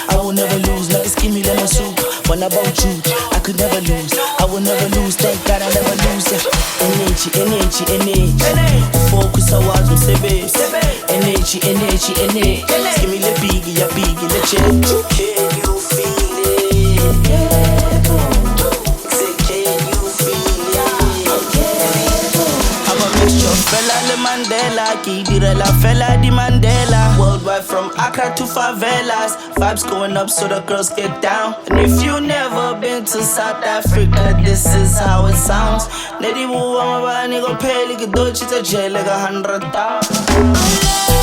I will never lose. Now it's give me lemon soup. When about you, I could never lose. I will never lose. Thank God I never lose. Energy. Focus awards on sebe. Energy. Give me the biggie, the check. Can you feel it? Say, can you feel it? I'm a mixture of fella le Mandela, Kidira la fella di Mandela. Worldwide from Accra to favelas, vibes going up so the girls get down. And if you never been to South Africa, this is how it sounds. Nedi mu wa mabani go pay like a Dolce to jail like 100,000.